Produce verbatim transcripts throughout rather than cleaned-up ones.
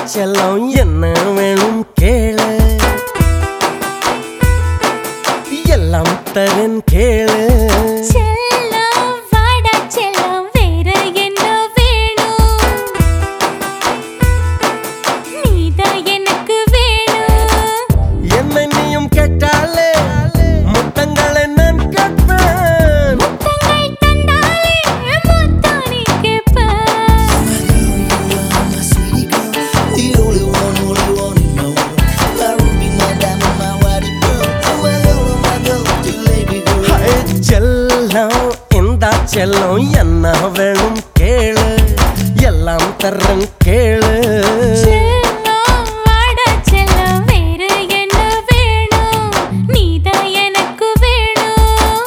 செல்லம் என்ன வேணும் கேளு எல்லாம் தரேன் கேளு செல்லம் வாடா செல்லம் வேற என்ன வேணும் நீதான் எனக்கு வேணும் என்னை நீயும் கேட்டாலே முத்தங்களை நான் கேட்பேன் முத்தங்கள் தந்தாலே முத்தம் நீ கேட்ப செல்லம் இந்த செல்லம் என்ன வேணும் கேளு எல்லாம் தரேன் கேளு செல்லம் வாடா செல்லம் வேற என்ன வேணும் நீதான் எனக்கு வேணும்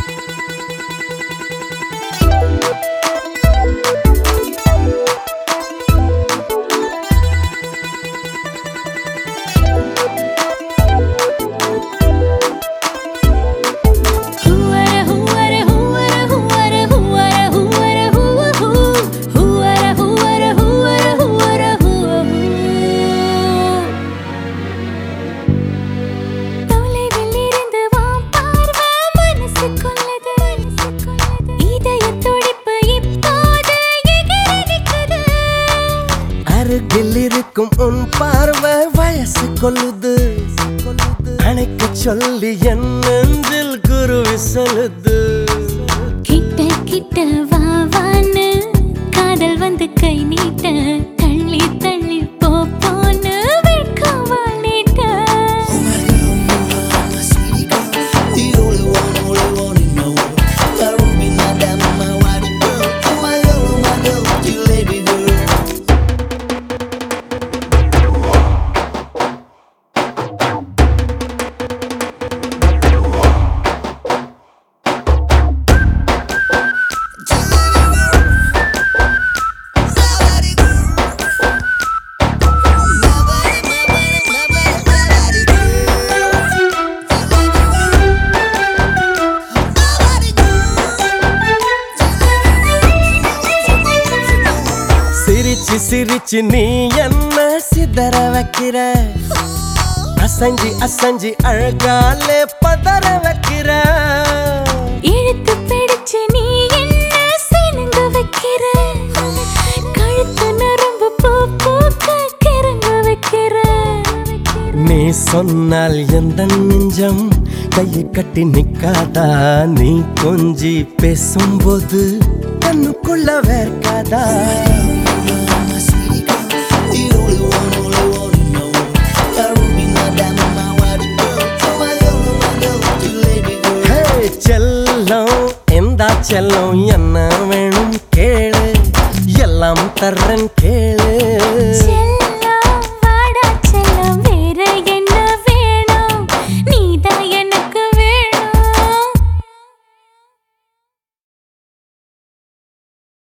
அருகில் இருக்கும் உன் பார்வை வயசு கொள்ளுது அணைக்க சொல்லி என் நெஞ்சில் குருவி சொல்லுது கிட்ட கிட்ட வா வான்னு காதல் வந்து கை நீட்ட தள்ளி தள்ளி போ போன்னு வெட்கவால் நீட்ட சிரிச்சு சிரிச்சு நீ என்ன சிதற வைக்கிற அசஞ்சி அசஞ்சி அழகாலே பதற வைக்கிற இழுத்து பிடிச்சு நீ என்ன சினுங்க வைக்கிற கழுத்து நரம்பு பூ பூக்க கிறங்க வைக்கிற நீ சொன்னால் எந்த நெஞ்சம் கையை கட்டி நிக்காதா நீ கொஞ்சி பேசும்போது கண்ணுக்குள்ள வேர்க்காதா செல்லம் எந்த செல்லம் என்ன வேணும் கேளு எல்லாம் தர்ற